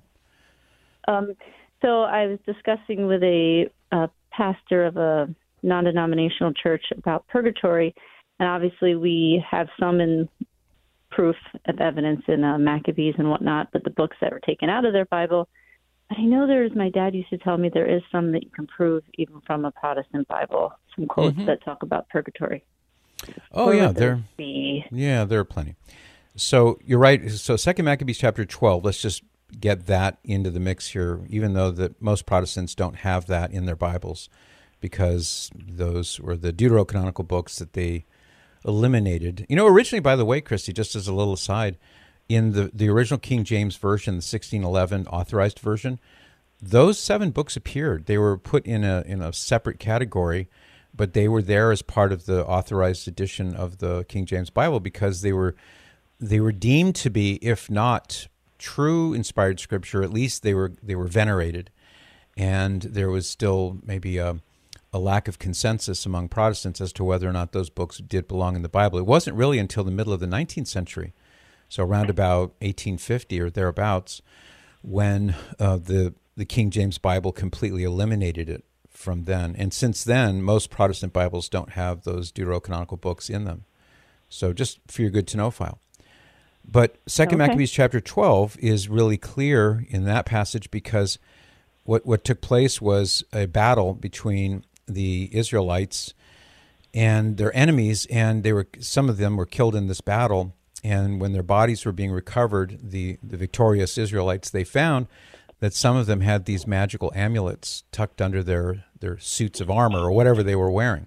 [SPEAKER 6] So I was discussing with a pastor of a non-denominational church about purgatory, and obviously we have some in proof of evidence in Maccabees and whatnot, but the books that were taken out of their Bible. But I know my dad used to tell me there is some that you can prove even from a Protestant Bible, some quotes that talk about purgatory.
[SPEAKER 1] Oh, yeah, there are plenty. So you're right. So 2 Maccabees chapter 12, let's just get that into the mix here, even though that most Protestants don't have that in their Bibles, because those were the deuterocanonical books that they eliminated. Originally, by the way, Christy, just as a little aside, in the original King James Version, the 1611 authorized version, those 7 books appeared. They were put in a separate category, but they were there as part of the authorized edition of the King James Bible because they were deemed to be, if not true inspired scripture, at least they were venerated, and there was still maybe a lack of consensus among Protestants as to whether or not those books did belong in the Bible. It wasn't really until the middle of the 19th century, so around about 1850 or thereabouts, when the King James Bible completely eliminated it from then. And since then, most Protestant Bibles don't have those deuterocanonical books in them. So just for your good-to-know file. But 2 Maccabees chapter 12 is really clear in that passage because what took place was a battle between the Israelites and their enemies, and some of them were killed in this battle. And when their bodies were being recovered, the victorious Israelites, they found that some of them had these magical amulets tucked under their suits of armor or whatever they were wearing.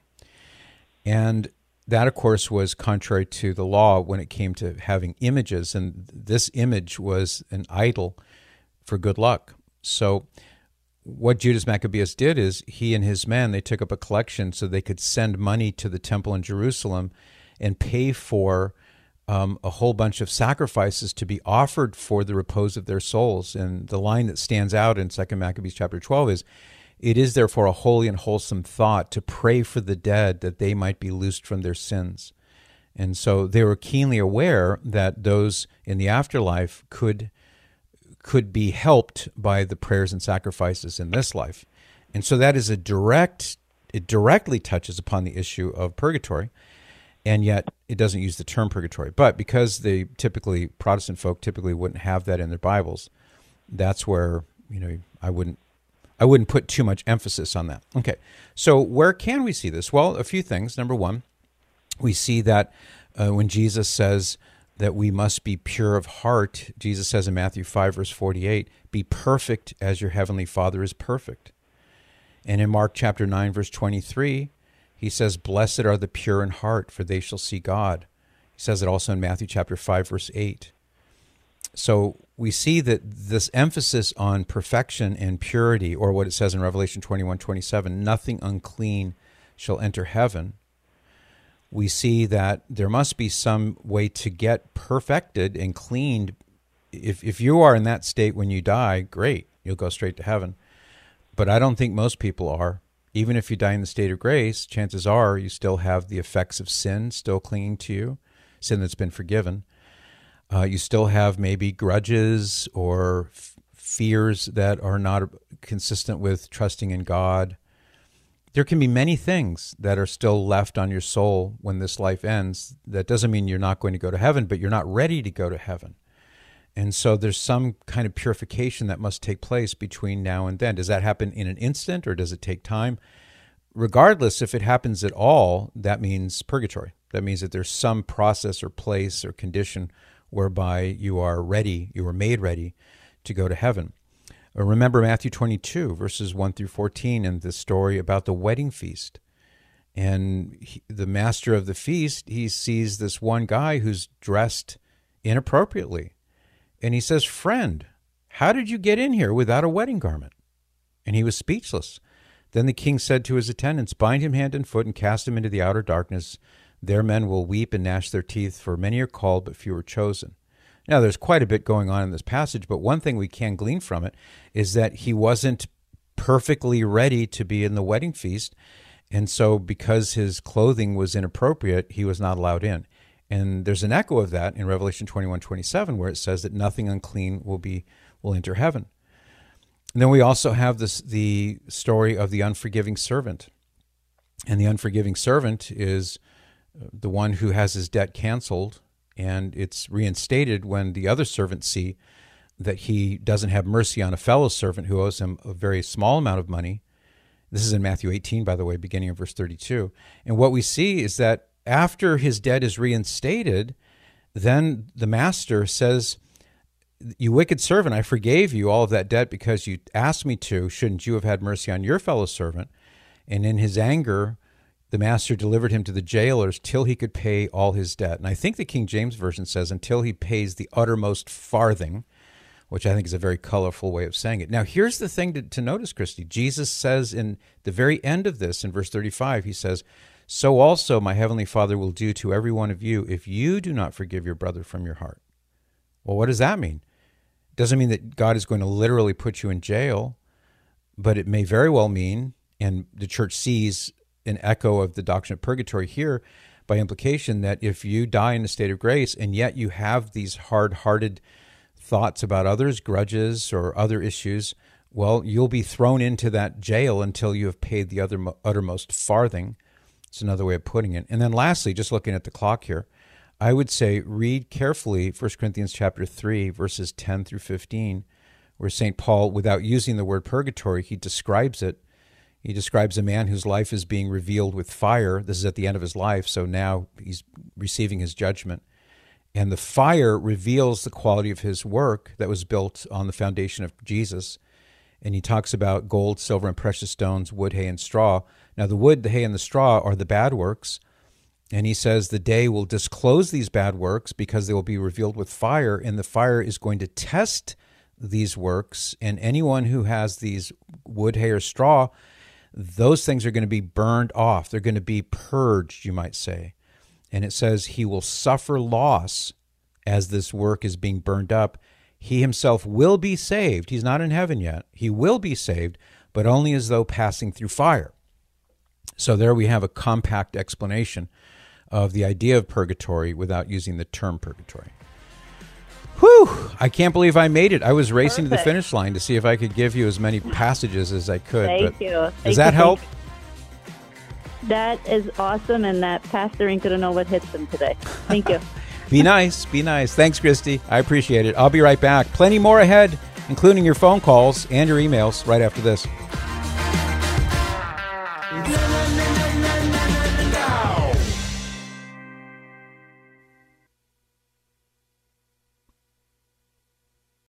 [SPEAKER 1] And that, of course, was contrary to the law when it came to having images, and this image was an idol for good luck. So what Judas Maccabeus did is he and his men, they took up a collection so they could send money to the temple in Jerusalem and pay for a whole bunch of sacrifices to be offered for the repose of their souls. And the line that stands out in 2 Maccabees chapter 12 is, "It is therefore a holy and wholesome thought to pray for the dead that they might be loosed from their sins." And so they were keenly aware that those in the afterlife could be helped by the prayers and sacrifices in this life. And so that is it directly touches upon the issue of purgatory, and yet it doesn't use the term purgatory. But because Protestant folk typically wouldn't have that in their Bibles, that's where, I wouldn't put too much emphasis on that. Okay, so where can we see this? Well, a few things. Number one, we see that when Jesus says that we must be pure of heart, Jesus says in Matthew 5, verse 48, "Be perfect as your heavenly Father is perfect." And in Mark chapter 9, verse 23, he says, "Blessed are the pure in heart, for they shall see God." He says it also in Matthew chapter 5, verse 8. So we see that this emphasis on perfection and purity, or what it says in Revelation 21:27, "Nothing unclean shall enter heaven." We see that there must be some way to get perfected and cleaned. If you are in that state when you die, great, you'll go straight to heaven. But I don't think most people are. Even if you die in the state of grace, chances are you still have the effects of sin still clinging to you, sin that's been forgiven. You still have maybe grudges or fears that are not consistent with trusting in God. There can be many things that are still left on your soul when this life ends. That doesn't mean you're not going to go to heaven, but you're not ready to go to heaven. And so there's some kind of purification that must take place between now and then. Does that happen in an instant or does it take time? Regardless, if it happens at all, that means purgatory. That means that there's some process or place or condition whereby you are ready, you are made ready to go to heaven. Remember Matthew 22, verses 1 through 14, and the story about the wedding feast. And the master of the feast, he sees this one guy who's dressed inappropriately. And he says, "Friend, how did you get in here without a wedding garment?" And he was speechless. Then the king said to his attendants, "Bind him hand and foot and cast him into the outer darkness. There men will weep and gnash their teeth, for many are called, but few are chosen." Now, there's quite a bit going on in this passage, but one thing we can glean from it is that he wasn't perfectly ready to be in the wedding feast, and so because his clothing was inappropriate, he was not allowed in. And there's an echo of that in Revelation 21:27, where it says that nothing unclean will enter heaven. And then we also have the story of the unforgiving servant. And the unforgiving servant is the one who has his debt canceled, and it's reinstated when the other servants see that he doesn't have mercy on a fellow servant who owes him a very small amount of money. This is in Matthew 18, by the way, beginning of verse 32. And what we see is that after his debt is reinstated, then the master says, "You wicked servant, I forgave you all of that debt because you asked me to. Shouldn't you have had mercy on your fellow servant?" And in his anger, the master delivered him to the jailers till he could pay all his debt. And I think the King James Version says until he pays the uttermost farthing, which I think is a very colorful way of saying it. Now, here's the thing to notice, Christy. Jesus says in the very end of this, in verse 35, he says, "So also my heavenly Father will do to every one of you if you do not forgive your brother from your heart." Well, what does that mean? It doesn't mean that God is going to literally put you in jail, but it may very well mean, and the church sees an echo of the doctrine of purgatory here, by implication, that if you die in a state of grace and yet you have these hard-hearted thoughts about others, grudges or other issues, well, you'll be thrown into that jail until you have paid the uttermost farthing. It's another way of putting it. And then lastly, just looking at the clock here, I would say read carefully 1 Corinthians chapter 3, verses 10 through 15, where St. Paul, without using the word purgatory, he describes it. He describes a man whose life is being revealed with fire. This is at the end of his life, so now he's receiving his judgment. And the fire reveals the quality of his work that was built on the foundation of Jesus. And he talks about gold, silver, and precious stones, wood, hay, and straw. Now, the wood, the hay, and the straw are the bad works. And he says the day will disclose these bad works because they will be revealed with fire, and the fire is going to test these works. And anyone who has these wood, hay, or straw, those things are going to be burned off. They're going to be purged, you might say. And it says he will suffer loss as this work is being burned up. He himself will be saved. He's not in heaven yet. He will be saved, but only as though passing through fire. So there we have a compact explanation of the idea of purgatory without using the term purgatory. Whew! I can't believe I made it. I was racing to the finish line to see if I could give you as many passages as I could.
[SPEAKER 6] Thank you.
[SPEAKER 1] Does that help?
[SPEAKER 6] That is awesome, and that pastor ain't going to know what hits him today. Thank you.
[SPEAKER 1] Be nice. Be nice. Thanks, Christy. I appreciate it. I'll be right back. Plenty more ahead, including your phone calls and your emails right after this.